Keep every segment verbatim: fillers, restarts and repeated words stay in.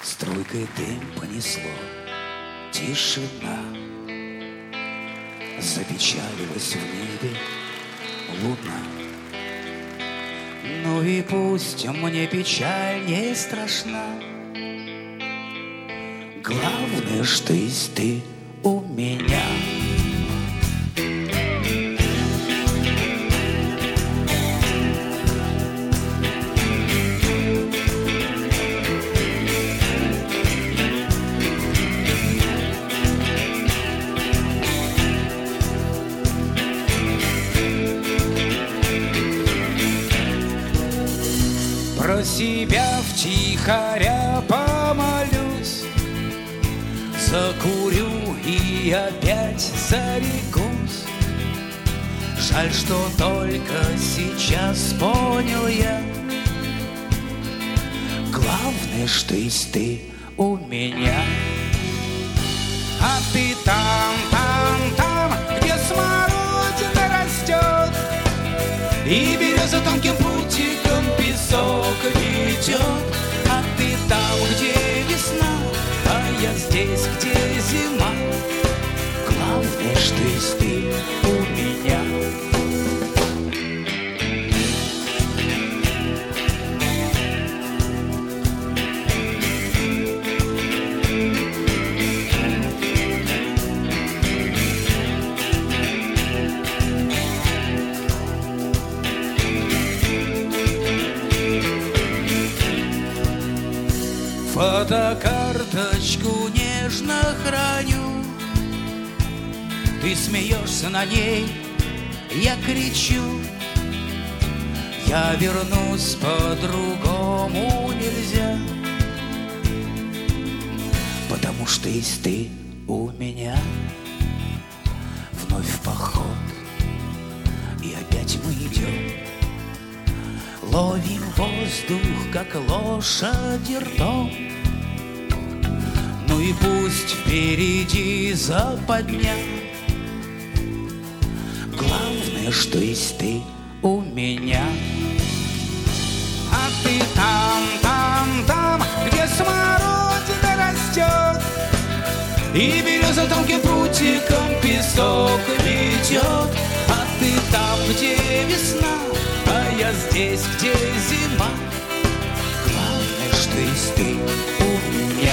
Струйкой дым понесло, тишина. Запечалилась в небе луна. Ну и пусть мне печаль не страшна. Главное, что есть ты у меня. Про себя втихаря помолюсь, закурю и опять зарекусь. Жаль, что только сейчас понял я. Главное, что есть ты у меня. А ты там, там, там, где смородина растет, и береза тонким прутиком песок ведет. А ты там, где весна, а я здесь, где зима. Главное, что есть ты у меня. Фотокарточку нежно храню. Ты смеешься на ней, я кричу. Я вернусь, по-другому нельзя. Потому что есть ты у меня. Вновь в поход, и опять мы идем. Ловим воздух, как лошади ртом. Ну и пусть впереди западня. Главное, что есть ты у меня. А ты там, там, там, где смородина растет, и береза тонким прутиком песок ведет. А ты там, где весна, а я здесь, где зима. Главное, что есть ты у меня.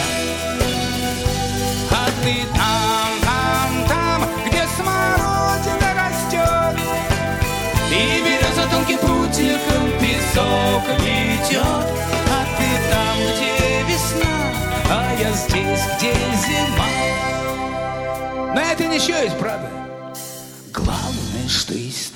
А ты там, там, там, где смородина растет, и береза тонким прутиком песок ведет. А ты там, где весна, а я здесь, где зима. Но это ничего есть, правда. Главное, что есть